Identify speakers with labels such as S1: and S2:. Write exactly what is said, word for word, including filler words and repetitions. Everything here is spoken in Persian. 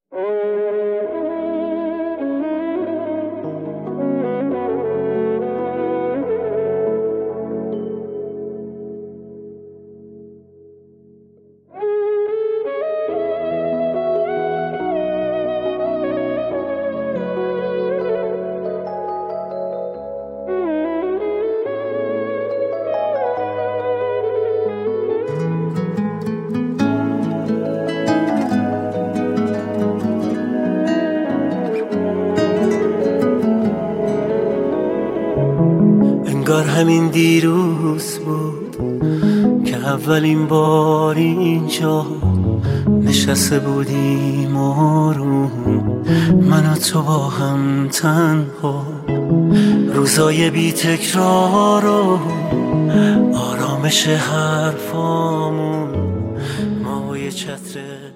S1: انگار همین دیروز بود که اولین بار اینجا نشسته بودیم آروم، من و تو با هم تنها، روزای بی تکرار و آرامش حرفامون، ما و یه چتر